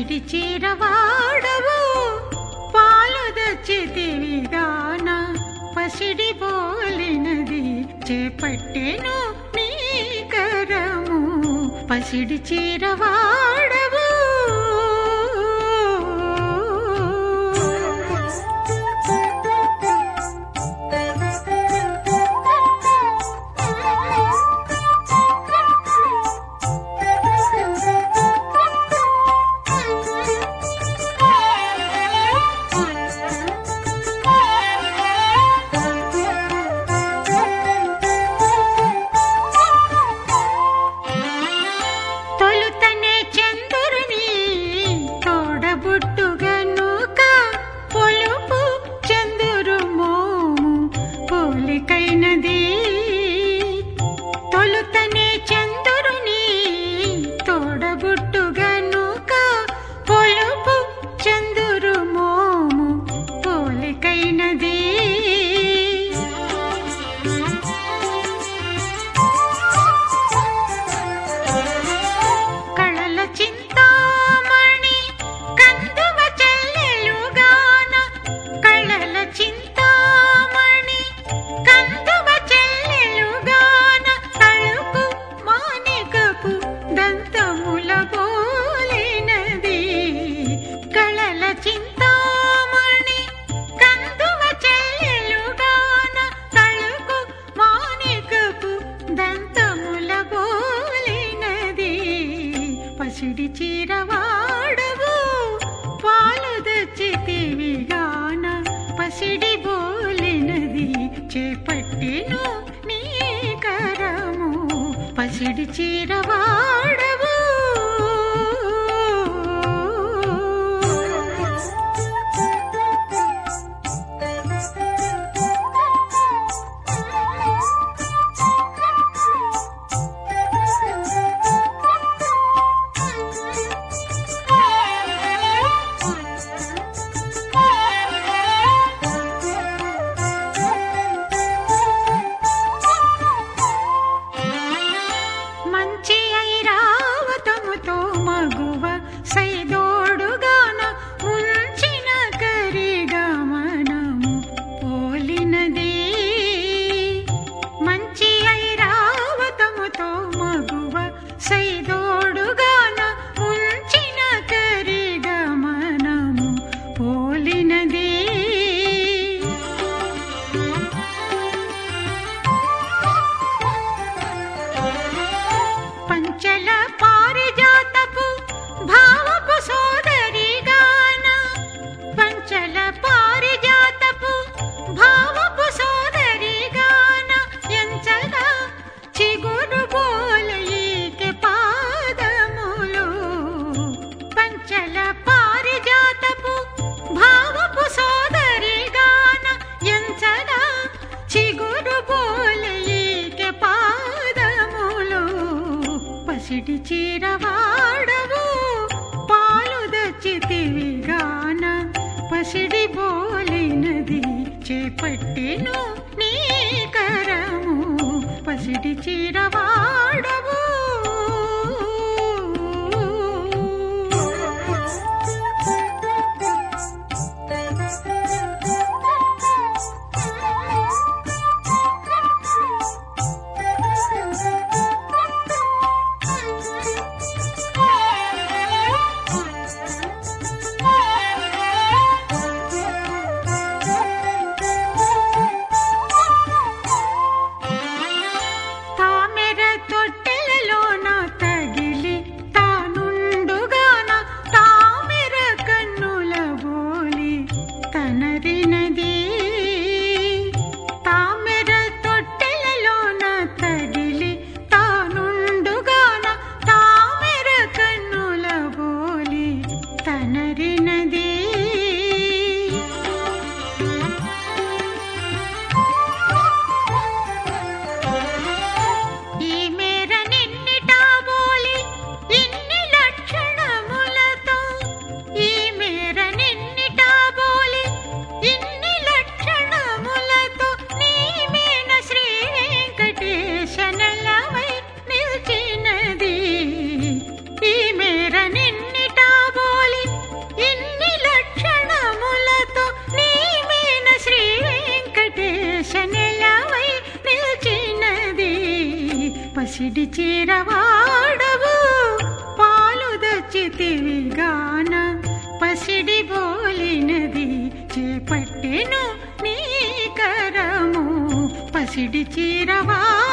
పసిడి చీరవాడవు పాలు దచ్చితివిగాన పసిడి బోలినది చేపట్టెను నీ కరము పసిడి చీరవాడవు పసిడి చీరవాడవు పాలు దచ్చితివిగాన పసిడి బోలినది చేపట్టెను నీ కరము పసిడి చీరవాడవు సైదోడుగాన ముంచిన కరిగమనము పోలినది మంచి ఐరావతముతో మగువ సైదోడుగాన ముంచిన కరిగమనము పోలినది పంచల పారిజాతపు భావపు సోదరిగాన పంచల పారిజాతపు భావపు సోదరిగాన ఎంచగా చిగురు బోలయికే పాదములు పంచల పారిజాతపు భావపు సోదరిగాన ఎంచగా చిగురు బోలయికే పాదములు పసిడి చీరవాడవు పాలు దచ్చితివిగాన పసిడి బోలినది చేపట్టెను నీ కరము పసిడి చీరవాడవు తొట్టెల పసిడి చీరవాడవు పాలు దచ్చితివిగాన పసిడి బోలినది చేపట్టెను నీ కరము పసిడి చీరవా